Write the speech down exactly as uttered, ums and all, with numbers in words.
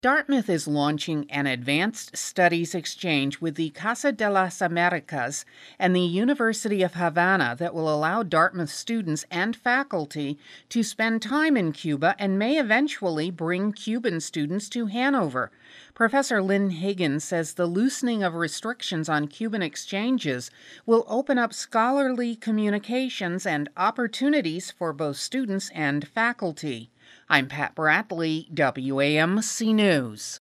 Dartmouth is launching an advanced studies exchange with the Casa de las Americas and the University of Havana that will allow Dartmouth students and faculty to spend time in Cuba and may eventually bring Cuban students to Hanover. Professor Lynn Higgins says the loosening of restrictions on Cuban exchanges will open up scholarly communications and opportunities for both students and faculty. I'm Pat Bradley, W A M C News.